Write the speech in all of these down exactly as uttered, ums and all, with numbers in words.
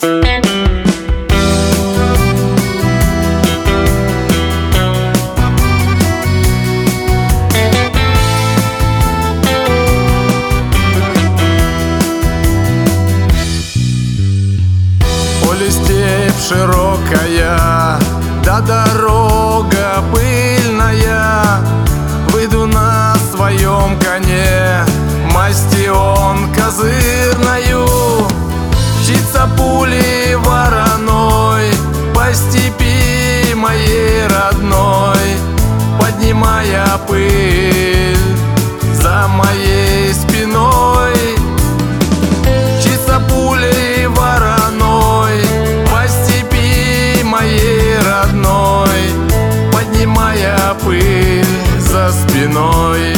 Поле степь широкая, да дорога пыльная. Выйду на своем коне, масти он козырною. Мчится пулей вороной по степи моей родной, поднимая пыль за моей спиной. Мчится пулей вороной по степи моей родной, поднимая пыль за спиной.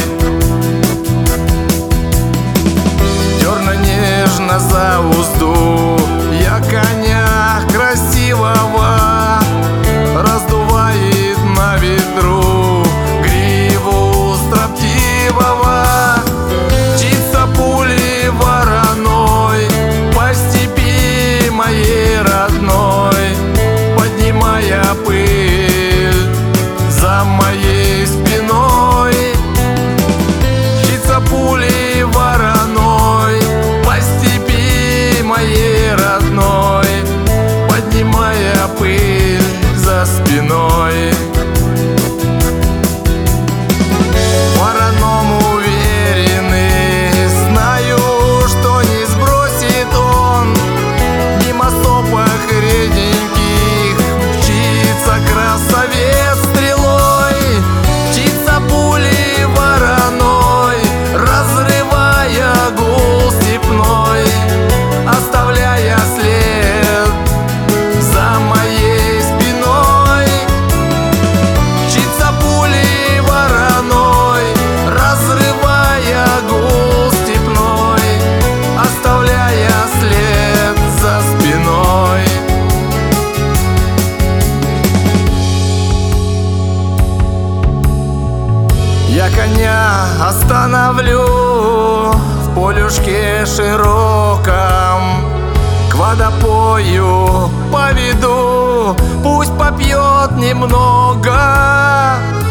Дерна нежно за узду я коня красивого, раздувает на ветру гриву строптивого. Мчится пулей вороной по степи моей родной, поднимая пыль за моей спиной. Мчится пулей вороной по степи моей родной, поднимая пыль за спиной. Вороном уверенный, знаю, что не сбросит он. Мимо сопок реденьких мчится красавец стрелой. Мчится пулей вороной, разрывая гул степной, оставляя след за моей спиной. Мчится пулей вороной, разрывая гул степной, оставляя след за спиной. Я коня остановлю в полюшке широком, к водопою поведу, пусть попьет немного.